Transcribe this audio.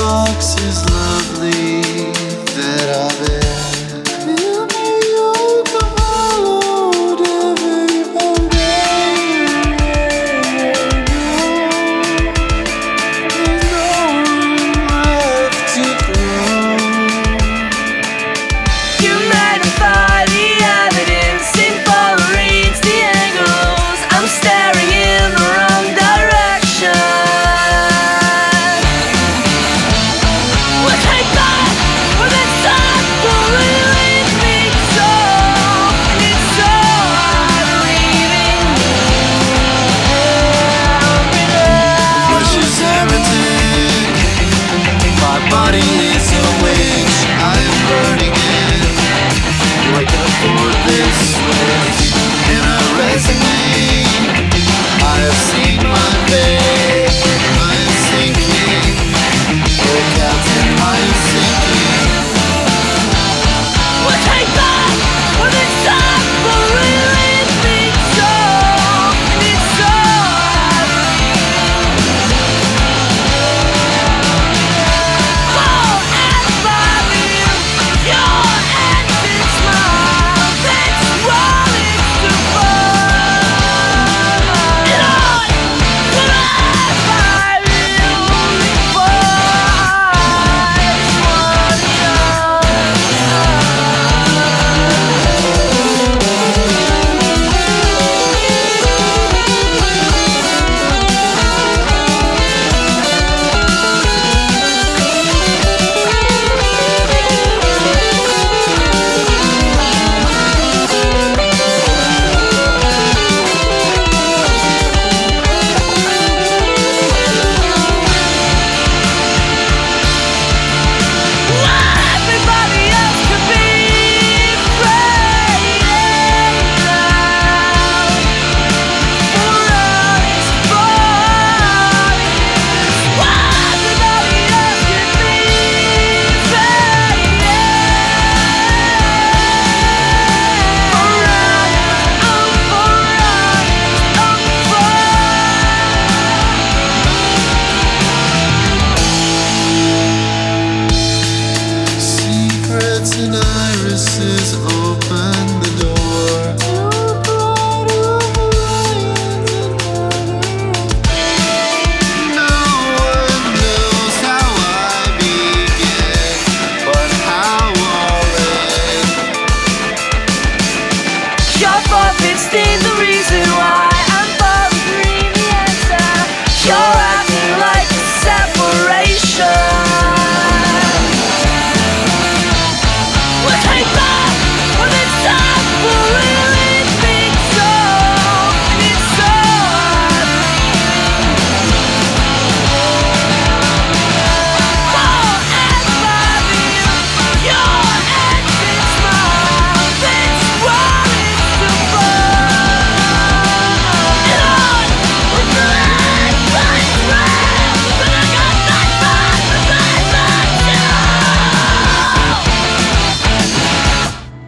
box is lovely that I bear. Fill me up a load of there's no room left to grow. You magnify the evidence, info reads the angles. I'm staring in the wrong direction. We'll take back where the sun will leave me so. And it's so hard leaving Flesh is heretic, my body